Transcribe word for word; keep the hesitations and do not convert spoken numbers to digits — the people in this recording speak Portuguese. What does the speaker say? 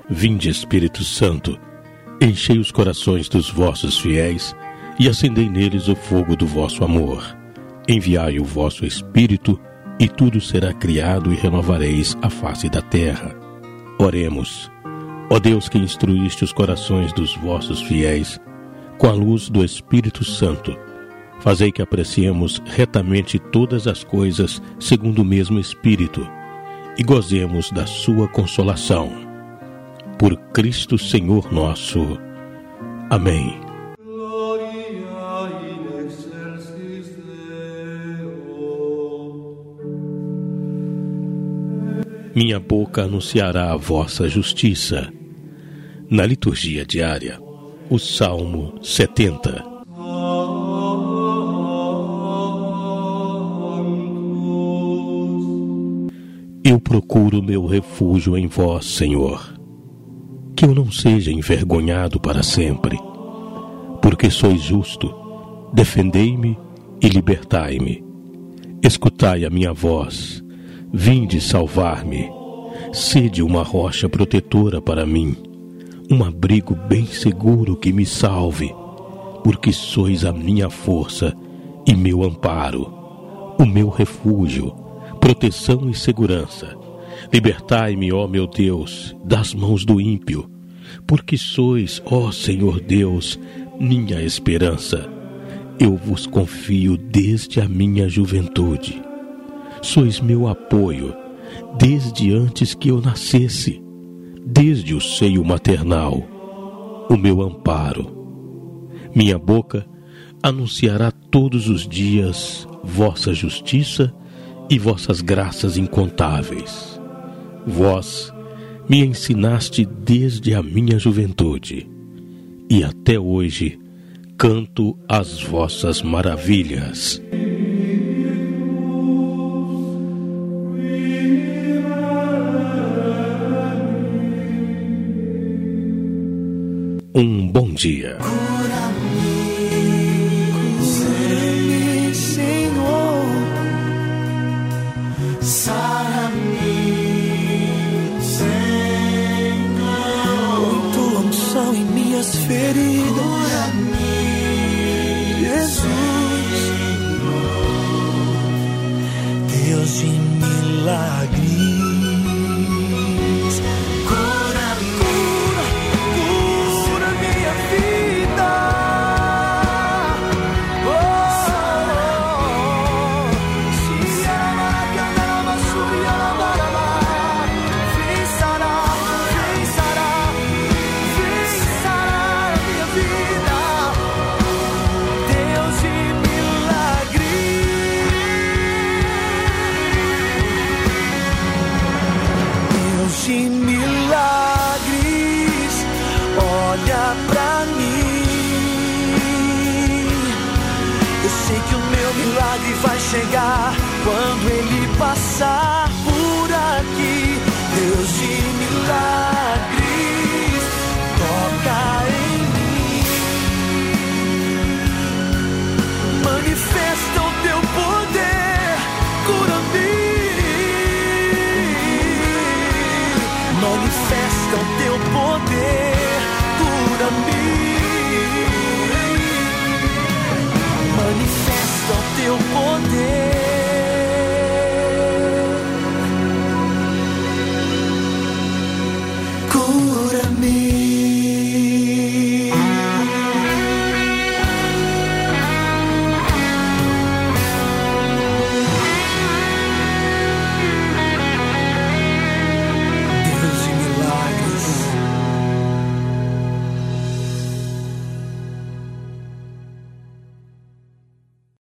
Vinde, Espírito Santo, enchei os corações dos vossos fiéis e acendei neles o fogo do vosso amor. Enviai o vosso Espírito, e tudo será criado e renovareis a face da terra. Oremos. Ó Deus, que instruíste os corações dos vossos fiéis com a luz do Espírito Santo, fazei que apreciemos retamente todas as coisas segundo o mesmo Espírito e gozemos da sua consolação. Por Cristo Senhor nosso. Amém. Minha boca anunciará a vossa justiça. Na liturgia diária, o Salmo setenta. Eu procuro meu refúgio em vós, Senhor, que eu não seja envergonhado para sempre, porque sois justo, defendei-me e libertai-me. Escutai a minha voz, vinde salvar-me, sede uma rocha protetora para mim, um abrigo bem seguro que me salve, porque sois a minha força e meu amparo, o meu refúgio, proteção e segurança. Libertai-me, ó meu Deus, das mãos do ímpio, porque sois, ó Senhor Deus, minha esperança. Eu vos confio desde a minha juventude. Sois meu apoio, desde antes que eu nascesse, desde o seio maternal, o meu amparo. Minha boca anunciará todos os dias vossa justiça e vossas graças incontáveis. Vós me ensinaste desde a minha juventude, e até hoje canto as vossas maravilhas. Um bom dia. Cura-me, Senhor, sara-me, Senhor, tua unção em minhas feridas. Cura-me, Jesus, Deus de milagres. De milagres, olha pra mim. Eu sei que o meu milagre vai chegar quando ele passar por aqui. Deus de milagres, toca em mim. Manifesta o teu poder, cura-me. Manifesta o teu poder, cura-me. Manifesta o teu poder.